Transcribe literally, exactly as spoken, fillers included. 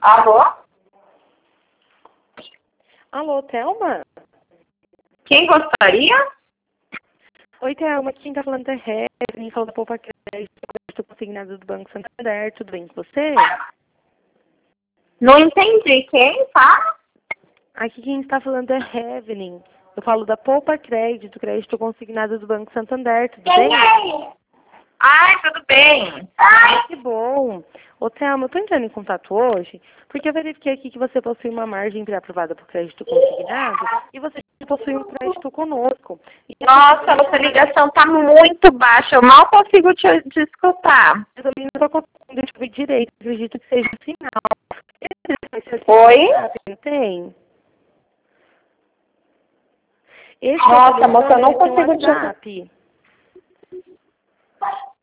Alô? Alô, Thelma? Quem gostaria? Oi, Thelma, quem tá falando é Reverend, falou da Poupa Crédito consignado do Banco Santander, tudo bem com você? Não entendi. Quem fala? Aqui quem está falando é Reverend. Eu falo da Poupa Crédito, crédito consignado do Banco Santander, tudo bem? Ai, tudo bem. Ai, que bom. Ô, Thelma, eu tô entrando em contato hoje porque eu verifiquei aqui que você possui uma margem pré-aprovada por crédito consignado e você possui um crédito conosco. E Nossa, a sua ligação tá muito baixa. Eu mal consigo te, te escutar. eu também não estou conseguindo te ouvir direito, acredito que seja o sinal. Esse Oi? WhatsApp tem? Esse Nossa, telefone moça, eu não tem consigo te ouvir. WhatsApp.